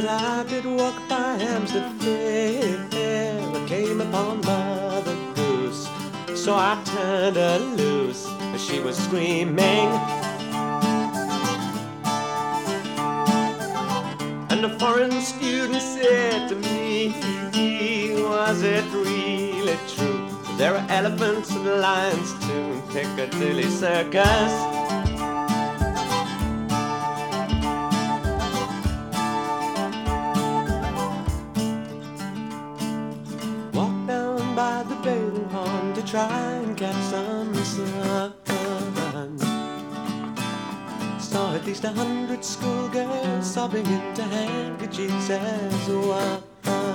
As I did walk by Hampstead Fair, I came upon Mother Goose. So I turned her loose as she was screaming. And a foreign student said to me, was it really true? There are elephants and lions too in Piccadilly Circus. Walked down by the bathing pond to try and catch some sun. Saw at least 100 schoolgirls sobbing into handkerchiefs as one.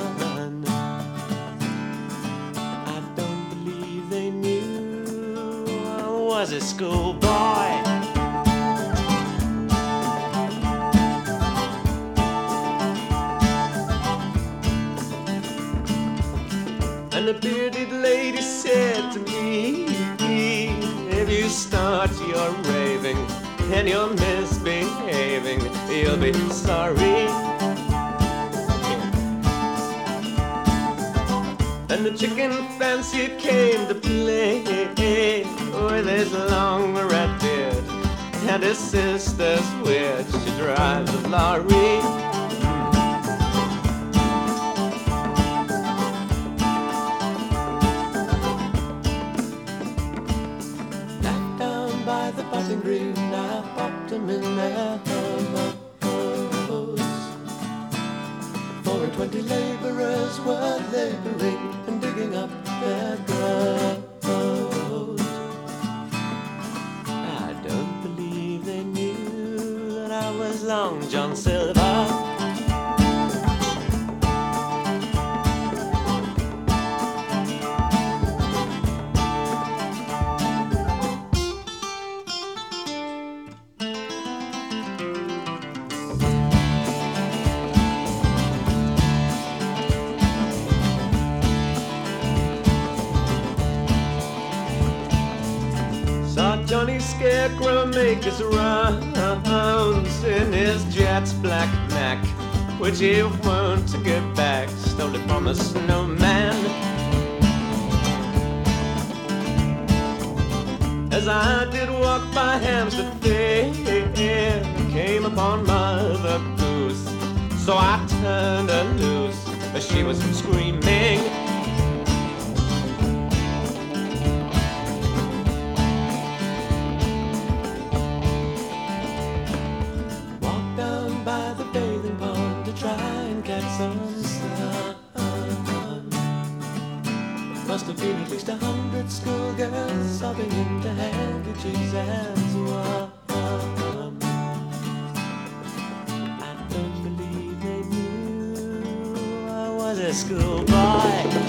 I don't believe they knew I was a schoolboy. And the bearded lady said to me, if you start your raving and you're misbehaving, you'll be sorry. And the chicken fancy came to play with his long red beard and his sister's witch. She drives a lorry. By the Button Green, I popped them in their hose. 4 and 20 labourers were labouring and digging up their ground. I don't believe they knew that I was Long John Silver. Saw Johnny Scarecrow make his rounds in his Jet's black Mac, which he won't get back, stole it from a snowman. As I did walk by Hampstead Fair, I came upon Mother Goose. So I turned her loose as she was screaming. By the bathing pond to try and catch some sun. Must have been at least 100 schoolgirls sobbing into handkerchiefs as one. I don't believe they knew I was a schoolboy.